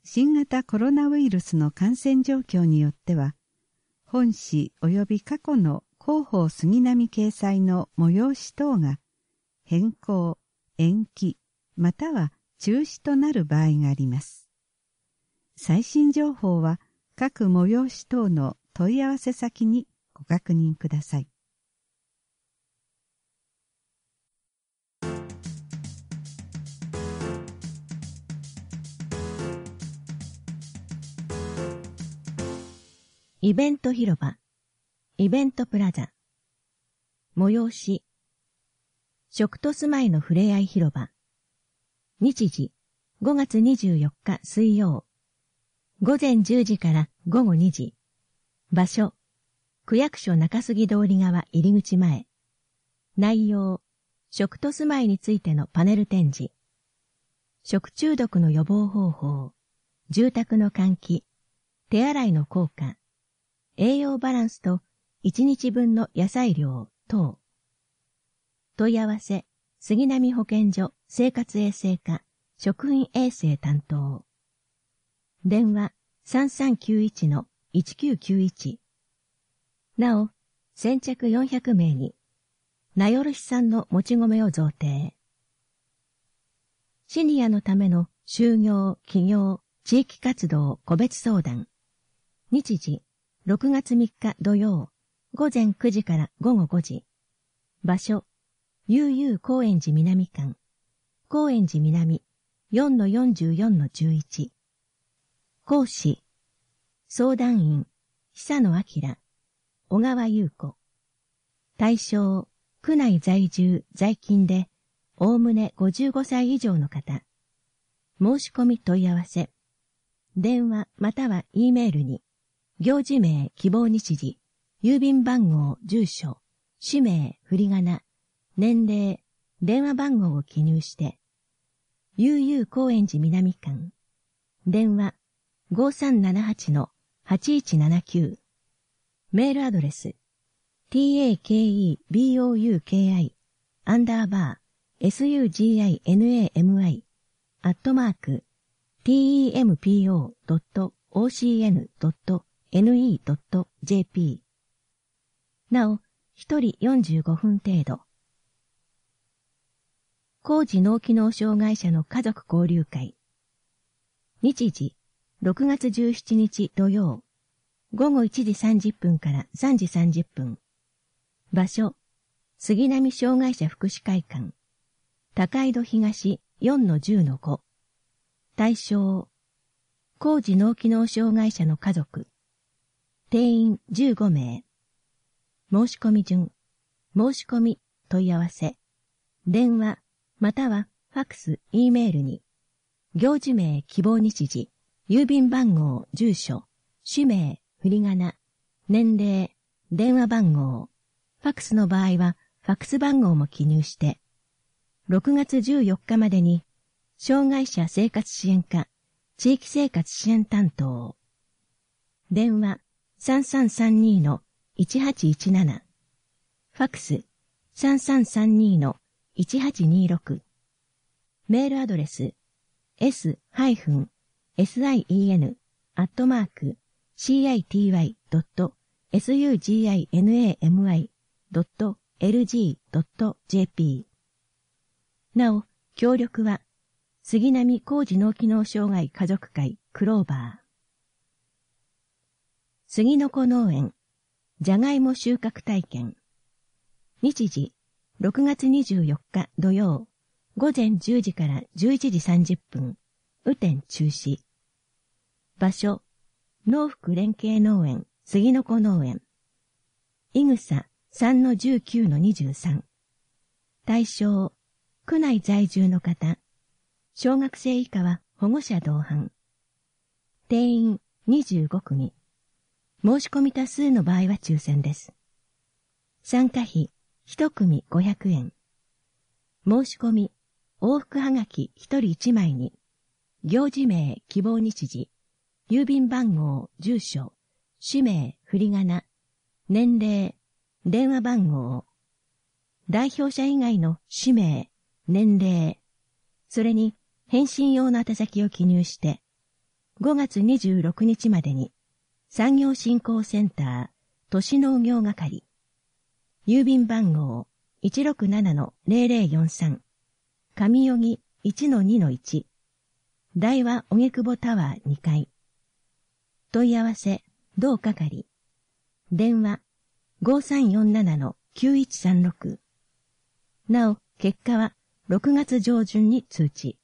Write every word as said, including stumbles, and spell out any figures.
新型コロナウイルスの感染状況によっては、本誌及び過去の広報杉並掲載の催し等が変更、延期、または中止となる場合があります。最新情報は各催し等の問い合わせ先にご確認ください。 イベント広場、イベントプラザ、催し、食と住まいのふれあい広場、日時、ごがつにじゅうよっか水曜、午前じゅうじから午後にじ、場所、区役所中杉通り側入り口前、内容、食と住まいについてのパネル展示、食中毒の予防方法、住宅の換気、手洗いの効果、栄養バランスといちにちぶんの野菜量等。問い合わせ、杉並保健所生活衛生課食品衛生担当。電話 さんさんきゅういちのいちきゅうきゅういち。なお、先着よんひゃくめいに、名寄市産のもち米を贈呈。シニアのための就業、起業、地域活動個別相談。日時、ろくがつみっか土曜、午前くじから午後ごじ。場所、悠々高円寺南館。高円寺南 よんのよんじゅうよんのじゅういち。講師、相談員、久野明、小川優子。対象、区内在住、在勤で、おおむねごじゅうごさい以上の方。申し込み問い合わせ。電話または E メールに、行事名、希望日時、郵便番号、住所、氏名、振り仮名、年齢、電話番号を記入して、悠々高円寺南館、電話 ごさんななはちのはちいちななきゅう、メールアドレス、takeboukei アンダーバー suginami アットマーク tempo.ocn.ne.jp なお、一人よんじゅうごふん程度。高次脳機能障害者の家族交流会。日時、ろくがつじゅうしちにち土曜、午後いちじさんじゅっぷんからさんじさんじゅっぷん。場所、杉並障害者福祉会館。高井戸東 よんのじゅうのご。対象、高次脳機能障害者の家族。定員じゅうごめい。申し込み順、申し込み、問い合わせ、電話、またはファックス、E メールに、行事名、希望日時、郵便番号、住所、氏名、振り仮名、年齢、電話番号、ファックスの場合はファックス番号も記入して、ろくがつじゅうよっかまでに、障害者生活支援課、地域生活支援担当、電話さんさんさんにのいちはちいちなな、ファックスさんさんさんにのいちはちにろく、メールアドレス s-sin アットマーク シーアイティーワイドットスグジナミドットエルジードットジェーピー なお、協力は杉並高次脳機能障害家族会クローバー。杉の子農園、じゃがいも収穫体験。日時、ろくがつにじゅうよっか土曜、午前じゅうじからじゅういちじさんじゅっぷん、雨天中止。場所、農福連携農園、杉の子農園。いぐさ さんのじゅうきゅうのにじゅうさん。対象、区内在住の方。小学生以下は保護者同伴。定員にじゅうごくみ。申し込み多数の場合は抽選です。参加費いちくみごひゃくえん。申し込み、往復はがきひとりいちまいに、行事名、希望日時、郵便番号、住所、氏名、振り仮名、年齢、電話番号、代表者以外の氏名、年齢、それに返信用の宛先を記入して、 ごがつにじゅうろくにちまでに、産業振興センター、都市農業係、郵便番号 いちろくななのゼロゼロよんさん、上代木 いちのにのいち、大和荻窪タワーにかい。問い合わせ、同係。電話、ごさんよんななのきゅういちさんろく。なお、結果はろくがつ上旬に通知。